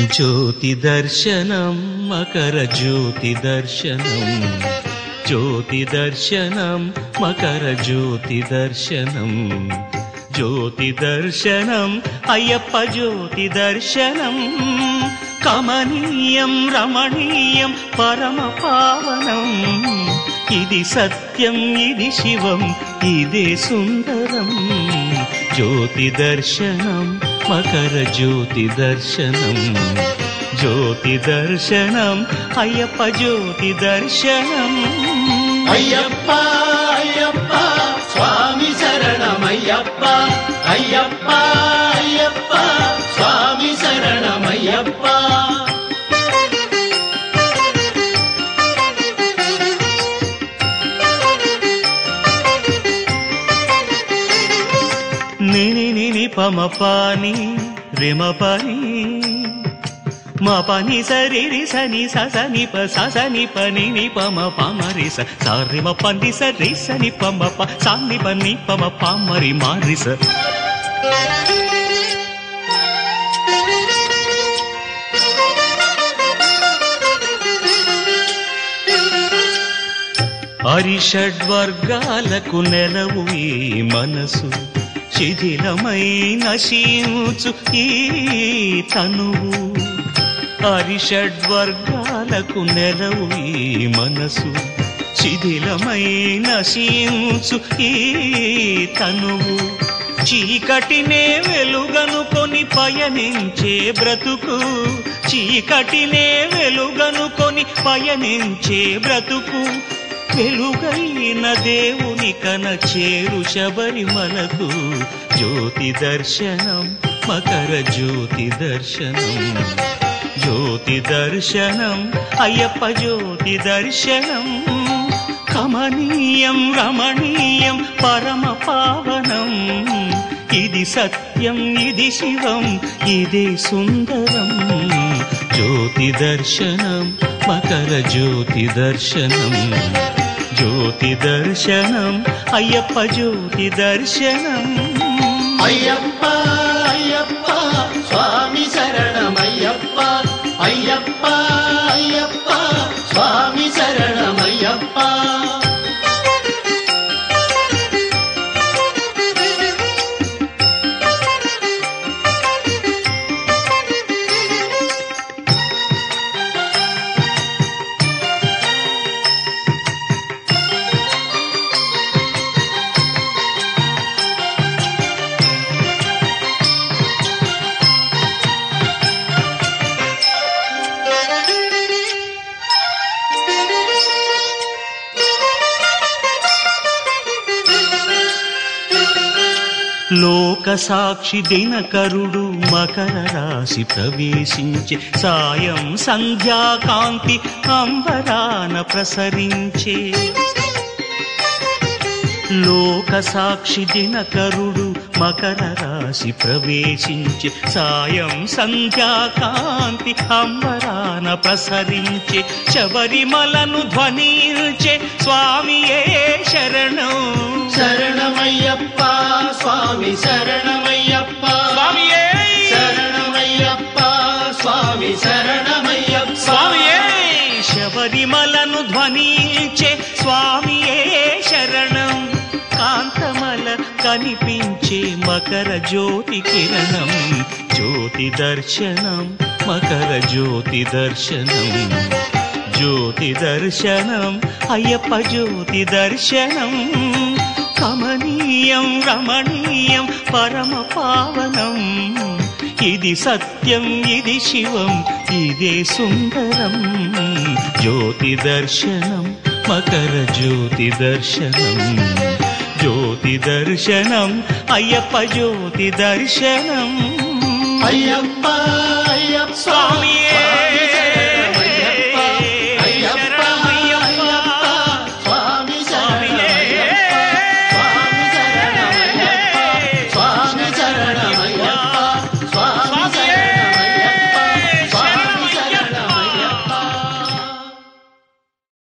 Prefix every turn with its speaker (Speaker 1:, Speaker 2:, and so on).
Speaker 1: జ్యోతి దర్శనం మకర జ్యోతి దర్శనం జ్యోతి దర్శనం మకర జ్యోతి దర్శనం జ్యోతి దర్శనం అయ్యప్ప జ్యోతి దర్శనం కమనీయం రమణీయం పరమ పావనం ఇది సత్యం ఇది శివం ఇదే సుందరం జ్యోతి దర్శనం మకర జ్యోతి దర్శనం జ్యోతి దర్శనం అయ్యప్ప జ్యోతి దర్శనం
Speaker 2: అయ్యప్ప అయ్యప్ప స్వామి శరణమయ్యప్ప అయ్యప్ప అయ్యప్ప స్వామి శరణమయ్యప్ప
Speaker 1: నిని పమ పాని రిమ పని మా పని సరి సని సని ప సని పని ని పమ పమరి సరి మ పని సరి సని పమ ప సని పని పమ పమరి మారి స హరిషడ్వర్గాలకు నెలవు ఈ మనసు శిథిలమై నశించు ఈ తనువు హరిషడ్వర్గాలకు నెలవు ఈ మనసు శిథిలమై నశించు ఈ తనువు చీకటినే వెలుగనుకొని పయనించే బ్రతుకు చీకటినే వెలుగనుకొని పయనించే బ్రతుకు వెలుగైన దేవుని కన చేరు శబరిమలకు జ్యోతి దర్శనం మకర జ్యోతి దర్శనం జ్యోతి దర్శనం అయ్యప్ప జ్యోతి దర్శనం కమనీయం రమణీయం పరమ పావనం ఇది సత్యం ఇది శివం ఇదే సుందరం జ్యోతి దర్శనం మకర జ్యోతి దర్శనం జ్యోతి దర్శనం అయ్యప్ప జ్యోతి దర్శనం
Speaker 2: అయ్యప్ప అయ్యప్ప స్వామి శరణమయ్యప్ప అయ్యప్ప అయ్యప్ప స్వామి శరణమయ్యప్ప
Speaker 1: లోక సాక్షి దినకరుడు మకర రాశి ప్రవేశించే సాయం సంధ్యాకాంతి అంబరాన ప్రసరించే లోక సాక్షి దినకరుడు మకర రాశి ప్రవేశించే సాయం సంధ్యాకాంతి అంబరాన ప్రసరించే శబరిమలను ధ్వనించే స్వామియే శరణం
Speaker 2: శరణమయ్యప్ప స్వామి శరణమయ్యప్ప
Speaker 1: స్వామియే
Speaker 2: శరణమయ్యప్ప స్వామి శరణమయ్యప్ప
Speaker 1: స్వామియే శబరిమలను ధ్వనించే స్వామియే శరణం కాంతమల కనిపించే మకర జ్యోతి కిరణం జ్యోతి దర్శనం మకర జ్యోతి దర్శనం జ్యోతి దర్శనం అయ్యప్ప జ్యోతి దర్శనం కమనీయం రమణీయం పరమ పావనం ఇది సత్యం ఇది శివం ఇదే సుందరం జ్యోతి దర్శనం మకర జ్యోతి దర్శనం జ్యోతి దర్శనం అయ్యప్ప జ్యోతి దర్శనం
Speaker 2: అయ్యప్ప అయ్యప్ప
Speaker 1: స్వామియే